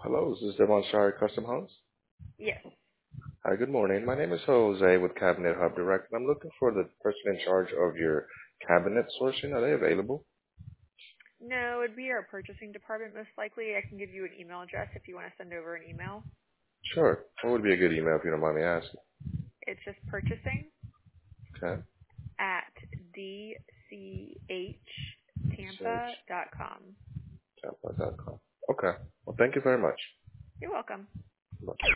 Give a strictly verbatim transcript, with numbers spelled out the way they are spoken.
Hello, this is Devon Shire Custom Homes. Yes. Hi, good morning. My name is Jose with Cabinet Hub Direct, and I'm looking for the person in charge of your cabinet sourcing. Are they available? No, it'd be our purchasing department most likely. I can give you an email address if you want to send over an email. Sure. What would be a good email if you don't mind me asking? It's just purchasing Okay. at d c h tampa C H dot com. Tampa dot com. Okay. Well, thank you very much. You're welcome. Bye.